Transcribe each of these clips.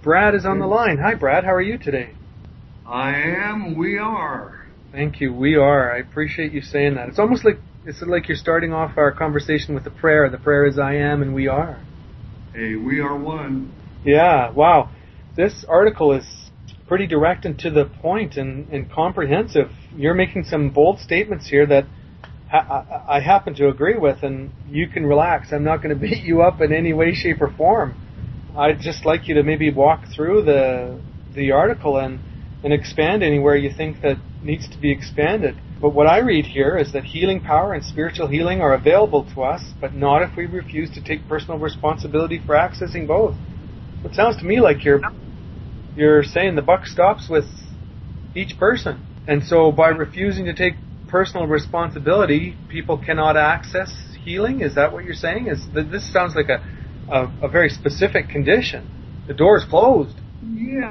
Brad is on the line. Hi, Brad. How are you today? I am. We are. Thank you. We are. I appreciate you saying that. It's almost like you're starting off our conversation with the prayer. The prayer is I am and we are. Hey, we are one. Yeah. Wow. This article is pretty direct and to the point and comprehensive. You're making some bold statements here that I happen to agree with, and you can relax. I'm not going to beat you up in any way, shape, or form. I'd just like you to maybe walk through the article and expand anywhere you think that needs to be expanded. But what I read here is that healing power and spiritual healing are available to us, but not if we refuse to take personal responsibility for accessing both. It sounds to me like you're saying the buck stops with each person. And so by refusing to take personal responsibility, people cannot access healing? Is that what you're saying? This sounds like a very specific condition. The door is closed. Yeah,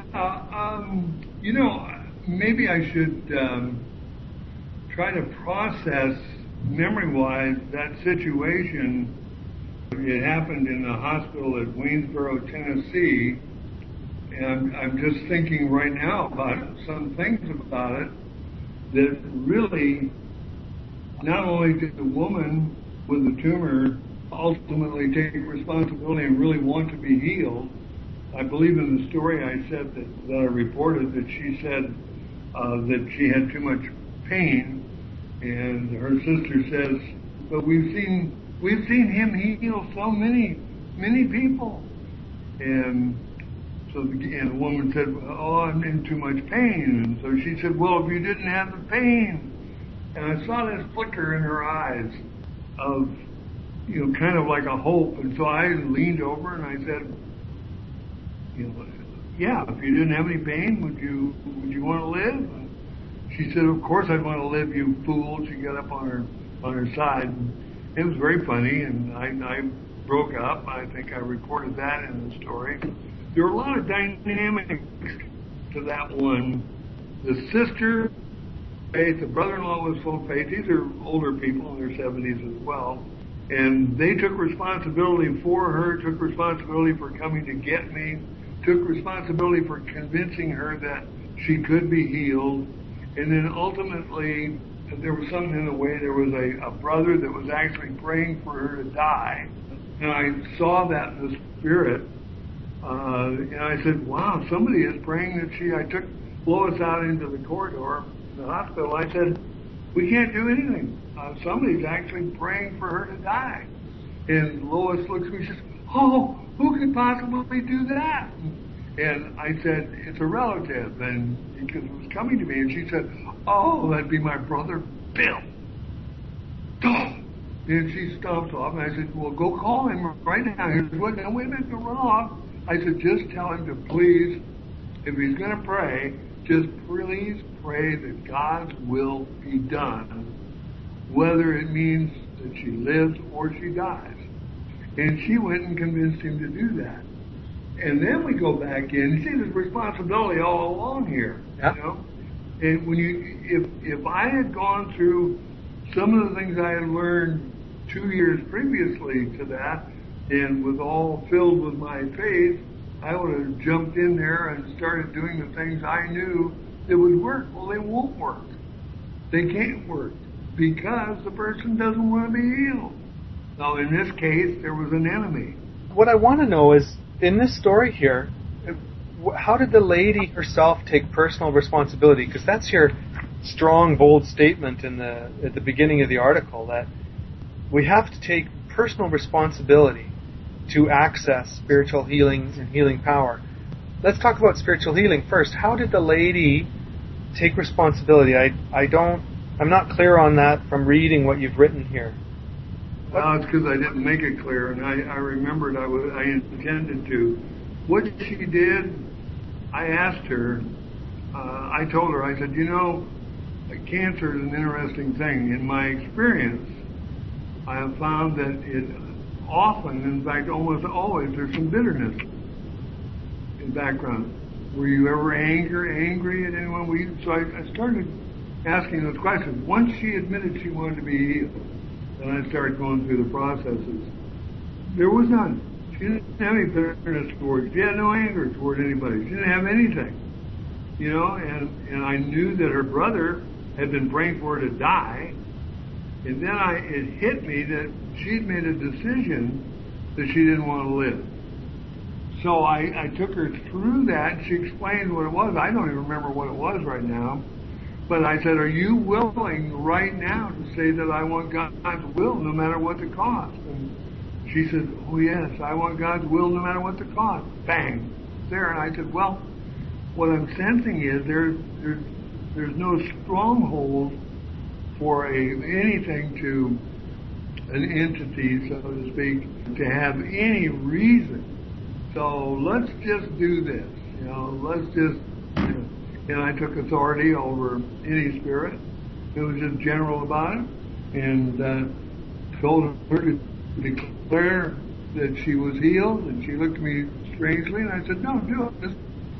maybe I should try to process memory-wise that situation. It happened in the hospital at Waynesboro, Tennessee, and I'm just thinking right now about some things about it that really, not only did the woman with the tumor ultimately take responsibility and really want to be healed. I believe in the story I said that I reported that she said that she had too much pain, and her sister says, "But we've seen him heal so many people." And so the woman said, "Oh, I'm in too much pain." And so she said, "Well, if you didn't have the pain," and I saw this flicker in her eyes of, kind of like a hope. And so I leaned over and I said, "Yeah, if you didn't have any pain, would you want to live?" And she said, "Of course I'd want to live, you fool." She got up on her side. And it was very funny, and I broke up. I think I recorded that in the story. There were a lot of dynamics to that one. The sister, faith, the brother-in-law was full of faith. These are older people in their 70s as well. And they took responsibility for her, took responsibility for coming to get me, took responsibility for convincing her that she could be healed. And then ultimately, there was something in the way. There was a brother that was actually praying for her to die. And I saw that in the spirit. And I said, "Wow, somebody is praying that I took Lois out into the corridor in the hospital." I said, "We can't do anything. Somebody's actually praying for her to die." And Lois looks at me and says, "Oh, who could possibly do that?" And I said, "It's a relative," and because it was coming to me, and she said, "Oh, that'd be my brother Bill." Oh. And she stomps off, and I said, "Well, go call him right now." He said, "Well, now wait a minute, don't run off." I said, "Just tell him to please, if he's going to pray, just please pray that God's will be done, whether it means that she lives or she dies." And she went and convinced him to do that. And then we go back in. You see, there's responsibility all along here. Yeah. And when if I had gone through some of the things I had learned 2 years previously to that, and was all filled with my faith, I would have jumped in there and started doing the things I knew that would work. Well, they won't work. They can't work because the person doesn't want to be healed. Now, in this case, there was an enemy. What I want to know is, in this story here, how did the lady herself take personal responsibility? Because that's your strong, bold statement at the beginning of the article, that we have to take personal responsibility to access spiritual healing and healing power. Let's talk about spiritual healing first. How did the lady take responsibility? I'm not clear on that from reading what you've written here. Well, it's because I didn't make it clear, and I remembered I intended to. What she did, I asked her, I told her, I said, cancer is an interesting thing. In my experience, I have found that it often, in fact almost always, there's some bitterness in background. Were you ever angry at anyone? So I started asking those questions. Once she admitted she wanted to be healed, then I started going through the processes. There was none. She didn't have any bitterness towards. She had no anger toward anybody. She didn't have anything. You know, and I knew that her brother had been praying for her to die. And then it hit me that she'd made a decision that she didn't want to live. So I took her through that. She explained what it was. I don't even remember what it was right now. But I said, are you willing right now to say that I want God's will no matter what the cost? And she said, oh yes, I want God's will no matter what the cost. Bang. There. And I said, well, what I'm sensing is there's no stronghold for anything to an entity, so to speak, to have any reason. So let's just do this. You know, let's just. And I took authority over any spirit. It was just general about it, and told her to declare that she was healed. And she looked at me strangely, and I said, "No, do it.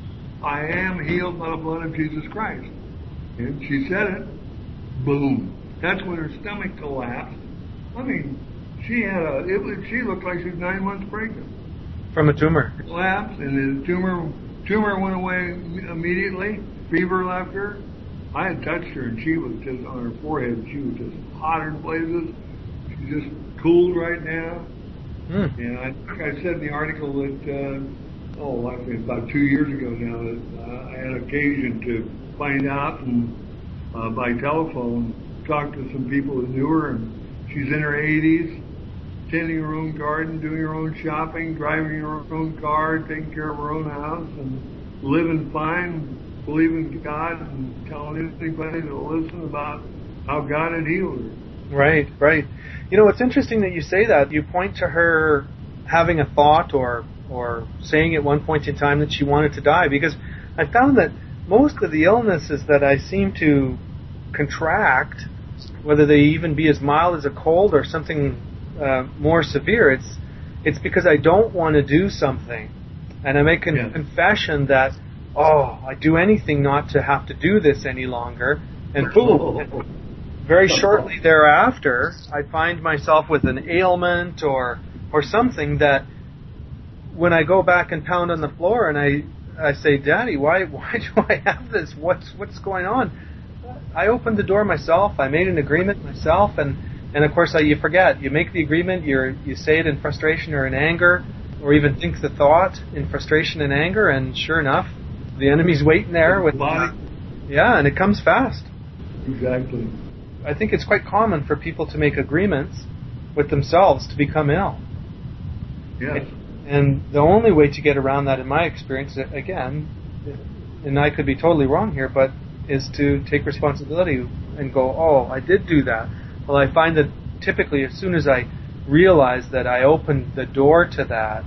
I am healed by the blood of Jesus Christ." And she said it. Boom. That's when her stomach collapsed. I mean, she looked like she was 9 months pregnant. From a tumor. Collapsed, and the tumor went away immediately. Fever left her. I had touched her, and she was just on her forehead. She was just hotter than blazes. She just cooled right now. And I think I said in the article that, I think about 2 years ago now, that I had occasion to find out and by telephone talk to some people that knew her, and she's in her 80s, tending her own garden, doing her own shopping, driving her own car, taking care of her own house, and living fine, believing God, and telling anybody to listen about how God had healed her. Right, right. You know, it's interesting that you say that. You point to her having a thought or saying at one point in time that she wanted to die, because I found that most of the illnesses that I seem to contract, whether they even be as mild as a cold or something more severe, it's because I don't want to do something. And I make a confession that, I do anything not to have to do this any longer. And boom, very shortly thereafter, I find myself with an ailment or something that when I go back and pound on the floor and I say, Daddy, why do I have this? What's going on? I opened the door myself. I made an agreement myself, and of course you forget. You make the agreement. You say it in frustration or in anger, or even think the thought in frustration and anger, and sure enough, the enemy's waiting there with body. Yeah, and it comes fast. Exactly. I think it's quite common for people to make agreements with themselves to become ill. Yes. And the only way to get around that, in my experience, again, and I could be totally wrong here, but is to take responsibility and go, I did do that. Well, I find that typically as soon as I realize that I opened the door to that,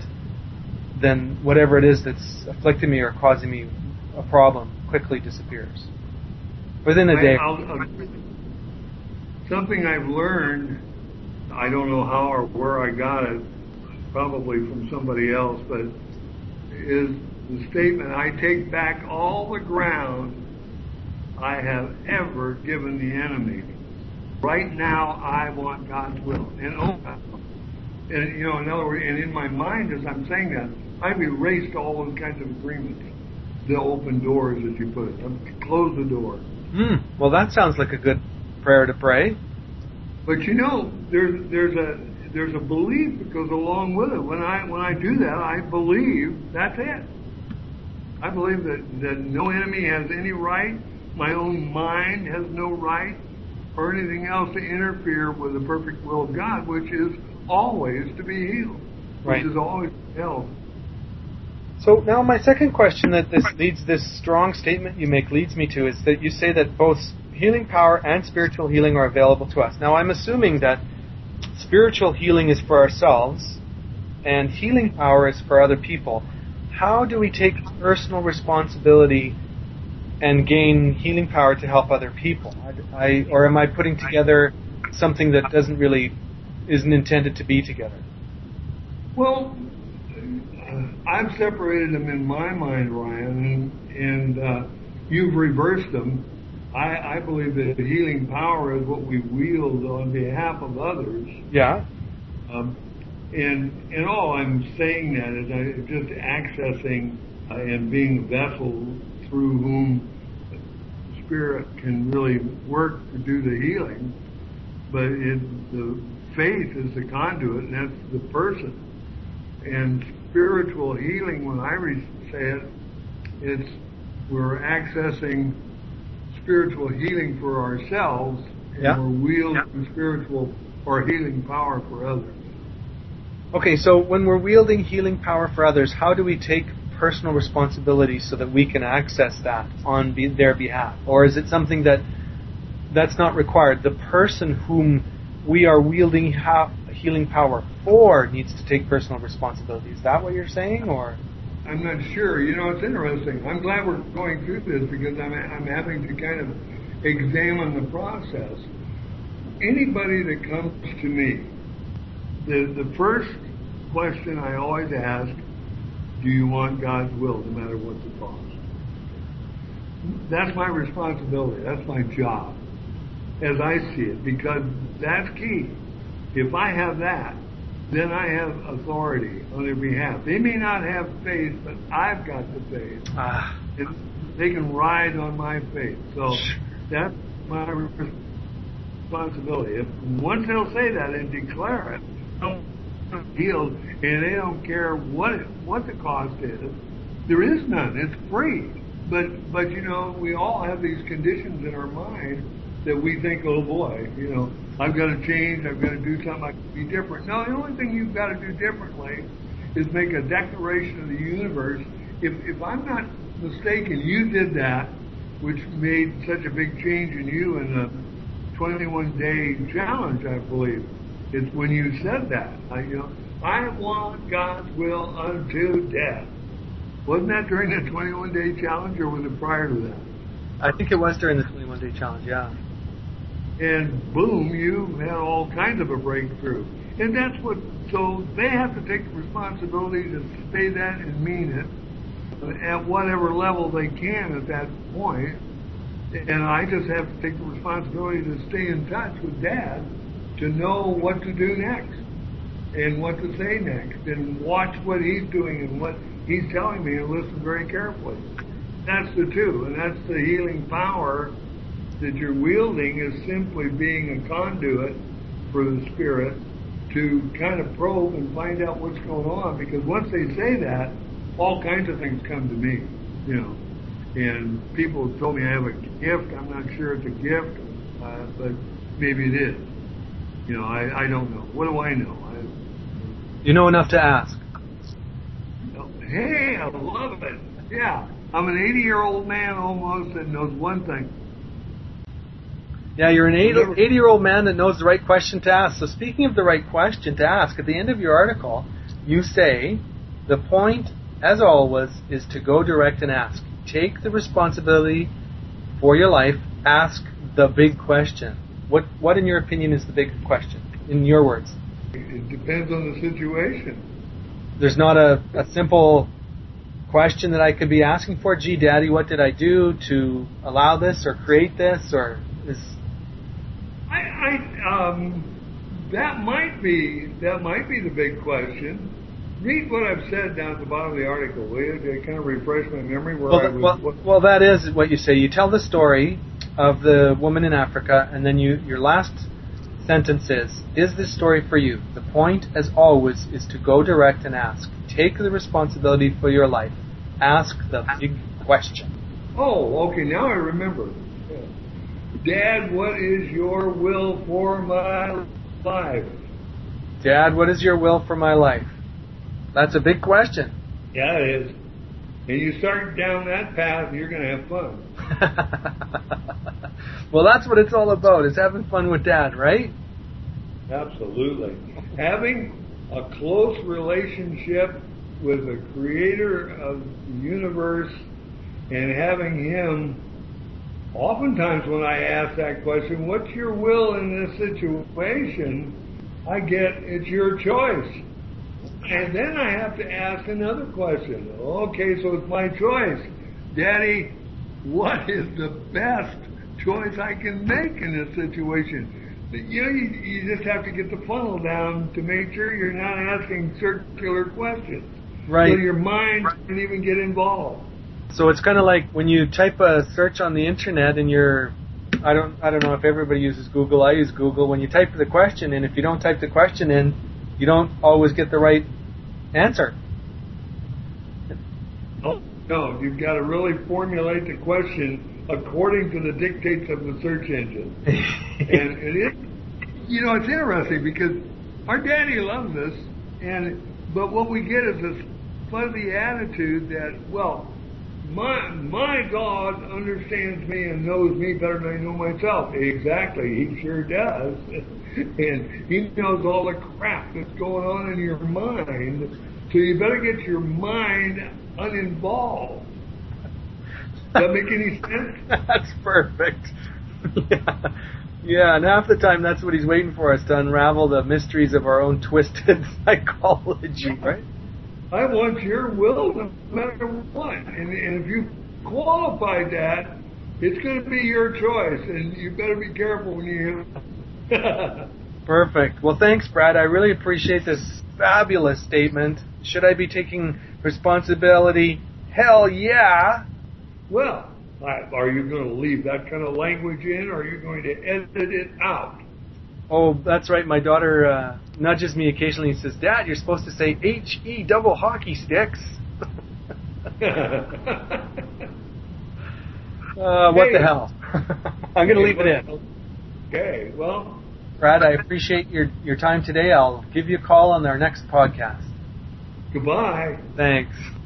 then whatever it is that's afflicting me or causing me a problem quickly disappears. Within a day. Something I've learned, I don't know how or where I got it, probably from somebody else, but is the statement, I take back all the ground I have ever given the enemy. Right now, I want God's will. And in other words, and in my mind, as I'm saying that, I've erased all those kinds of agreements. The open doors, as you put it. I've closed the door. Well, that sounds like a good prayer to pray. But there's a belief that goes along with it. When I do that, I believe that's it. I believe that no enemy has any right. My own mind has no right or anything else to interfere with the perfect will of God, which is always to be healed, which is always health. So now my second question that this strong statement you make leads me to is that you say that both healing power and spiritual healing are available to us. Now I'm assuming that spiritual healing is for ourselves and healing power is for other people. How do we take personal responsibility and gain healing power to help other people? Or am I putting together something that isn't intended to be together? Well, I've separated them in my mind, Ryan, and you've reversed them. I believe that healing power is what we wield on behalf of others. Yeah. And all I'm saying that is I just accessing and being a vessel through whom Spirit can really work to do the healing. But the faith is the conduit, and that's the person. And spiritual healing, when I say it, we're accessing spiritual healing for ourselves, and we're wielding spiritual or healing power for others. Okay, so when we're wielding healing power for others, how do we take personal responsibility so that we can access that on their behalf? Or is it something that's not required? The person whom we are wielding healing power for needs to take personal responsibility. Is that what you're saying, or? I'm not sure. It's interesting. I'm glad we're going through this because I'm having to kind of examine the process. Anybody that comes to me, the first question I always ask, do you want God's will, no matter what the cost? That's my responsibility. That's my job, as I see it, because that's key. If I have that, then I have authority on their behalf. They may not have faith, but I've got the faith. And they can ride on my faith. So that's my responsibility. Once they'll say that and declare it, healed, and they don't care what the cost is, there is none. It's free. But we all have these conditions in our mind that we think, oh boy, I've got to change, I've got to do something, I can be different. No, the only thing you've got to do differently is make a declaration of the universe. If I'm not mistaken, you did that, which made such a big change in you in the 21-day challenge, I believe. It's when you said that. I want God's will unto death. Wasn't that during the 21-day challenge, or was it prior to that? I think it was during the 21-day challenge, yeah. And boom, you had all kinds of a breakthrough. And so they have to take the responsibility to say that and mean it at whatever level they can at that point. And I just have to take the responsibility to stay in touch with Dad to know what to do next and what to say next and watch what he's doing and what he's telling me and listen very carefully. That's the two, and that's the healing power that you're wielding, is simply being a conduit for the Spirit to kind of probe and find out what's going on, because once they say that, all kinds of things come to me, and people have told me I have a gift. I'm not sure it's a gift, but maybe it is. I don't know. What do I know? You know enough to ask. Hey, I love it. Yeah. I'm an 80-year-old man almost that knows one thing. Yeah, you're an 80-year-old man that knows the right question to ask. So speaking of the right question to ask, at the end of your article, you say, the point, as always, is to go direct and ask. Take the responsibility for your life. Ask the big question. What in your opinion, is the big question, in your words? It depends on the situation. There's not a simple question that I could be asking for. Gee, Daddy, what did I do to allow this or create this, or is? That might be the big question. Read what I've said down at the bottom of the article, will you? To kind of refresh my memory Well, that is what you say. You tell the story of the woman in Africa, and then your last sentence is this story for you? The point, as always, is to go direct and ask. Take the responsibility for your life. Ask the big question. Oh, okay, now I remember. Dad, what is your will for my life? Dad, what is your will for my life? That's a big question. Yeah, it is. And you start down that path, you're going to have fun. Well, that's what it's all about, is having fun with Dad, right? Absolutely. Having a close relationship with the creator of the universe and having him, oftentimes when I ask that question, what's your will in this situation, I get, it's your choice. And then I have to ask another question. Okay, so it's my choice. Daddy, what is the best choice I can make in this situation? you just have to get the funnel down to make sure you're not asking circular questions. Right. So your mind doesn't even get involved. So it's kind of like when you type a search on the internet and I don't know if everybody uses Google. I use Google. When you type the question in, if you don't type the question in, you don't always get the right answer. Oh, no, you've got to really formulate the question according to the dictates of the search engine. And it is, it's interesting because our daddy loves us, but what we get is this fuzzy attitude that, well, my God understands me and knows me better than I know myself. Exactly, he sure does. And he knows all the crap that's going on in your mind, so you better get your mind uninvolved. Does that make any sense? That's perfect. Yeah, and half the time that's what he's waiting for us to unravel the mysteries of our own twisted psychology, right? I want your will no matter what. And if you qualified that, it's going to be your choice, and you better be careful when you Perfect. Well, thanks, Brad. I really appreciate this fabulous statement. Should I be taking responsibility? Hell yeah. Well, are you going to leave that kind of language in, or are you going to edit it out? Oh, that's right. My daughter nudges me occasionally and says, Dad, you're supposed to say H-E double hockey sticks. What the hell? I'm going to leave it in. Okay, well. Brad, I appreciate your time today. I'll give you a call on our next podcast. Goodbye. Thanks.